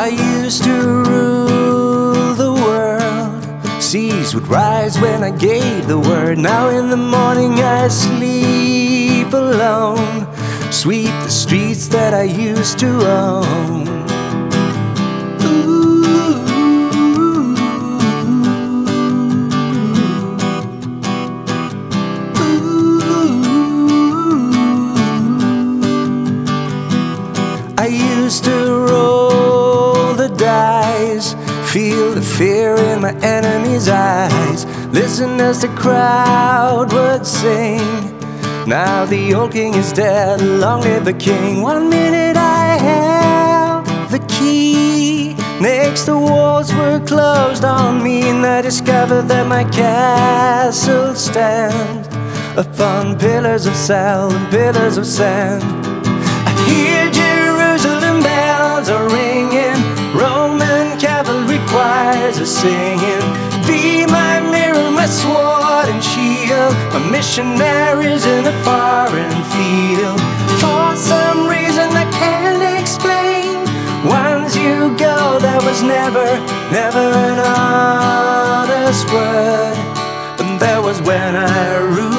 I used to rule the world. Seas would rise when I gave the word. Now in the morning I sleep alone, sweep the streets that I used to own. I used to roll the dice, feel the fear in my enemy's eyes, listen as the crowd would sing. Now the old king is dead, long live the king. One minute I held the key, next the walls were closed on me, and I discovered that my castle stands upon pillars of salt and pillars of sand. I hear Jerusalem bells are ringing, Roman cavalry choirs are singing. Be my mirror, my sword and shield, my missionaries in a foreign field. For some reason I can't explain, once you go there was never an honest word. And that was when I ruled